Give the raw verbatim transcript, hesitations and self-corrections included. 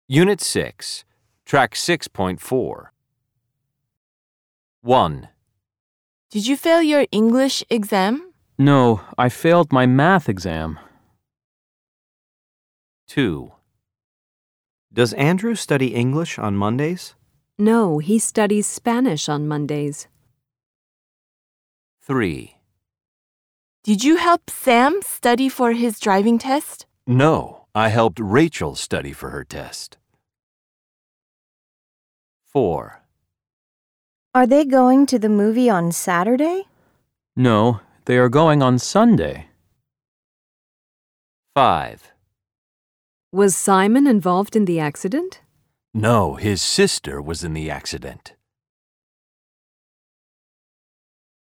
Unit six, Track six point four. one. Did you fail your English exam? No, I failed my math exam. two. Does Andrew study English on Mondays? No, he studies Spanish on Mondays. three. Did you help Sam study for his driving test? No, I helped Rachel study for her test. four. Are they going to the movie on Saturday? No, they are going on Sunday. five. Was Simon involved in the accident? No, his sister was in the accident.